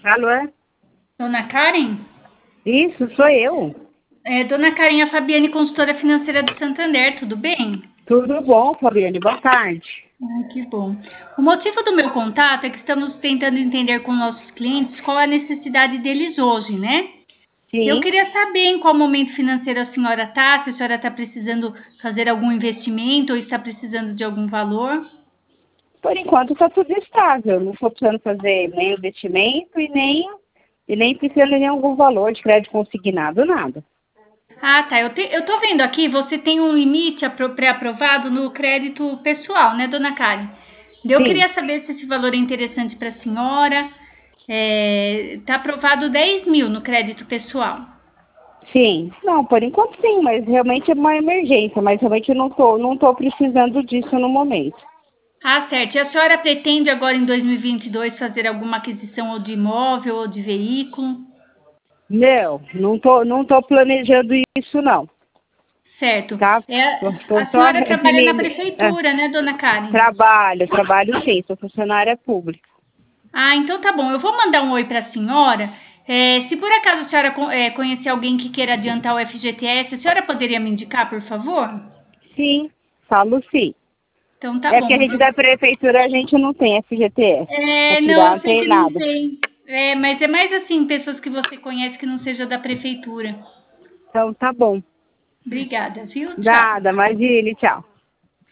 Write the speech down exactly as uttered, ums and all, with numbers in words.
Alô? É? Dona Karen? Isso, sou eu. É, Dona Karen, a Fabiane, consultora financeira do Santander, tudo bem? Tudo bom, Fabiane? Boa tarde. Ai, que bom. O motivo do meu contato é que estamos tentando entender com nossos clientes qual a necessidade deles hoje, né? Eu Sim, queria saber em qual momento financeiro a senhora está, se a senhora está precisando fazer algum investimento ou está precisando de algum valor. por enquanto está tudo estável. Não estou precisando fazer nem investimento e nem, e nem precisando de algum valor de crédito consignado, nada. Ah, tá. Eu, te, eu tô vendo aqui, você tem um limite apro- pré-aprovado no crédito pessoal, né, dona Karen? Eu Sim, queria saber se esse valor é interessante para a senhora. Está aprovado dez mil no crédito pessoal. sim. Não, por enquanto sim, mas realmente é uma emergência. Mas realmente eu não estou não tô precisando disso no momento. Ah, certo. E a senhora pretende agora em dois mil e vinte e dois fazer alguma aquisição ou de imóvel ou de veículo? Não, não estou não tô planejando isso não, Certo. tá? É, Estou a só senhora trabalha na admini- é, prefeitura, né, dona Karen? trabalho, trabalho sim, sou funcionária pública. Ah, então tá bom. Eu vou mandar um oi para a senhora. É, se por acaso a senhora co- é, conhecer alguém que queira adiantar o F G T S, a senhora poderia me indicar, por favor? Sim, falo sim. Então tá É porque a bom. gente da prefeitura, a gente não tem F G T S. Pra É, não, tirar, eu não sei tem que não nada. tem. É, mas é mais assim, pessoas que você conhece que não seja da prefeitura. Então, tá bom. Obrigada, viu? Tchau. Nada, imagine, tchau.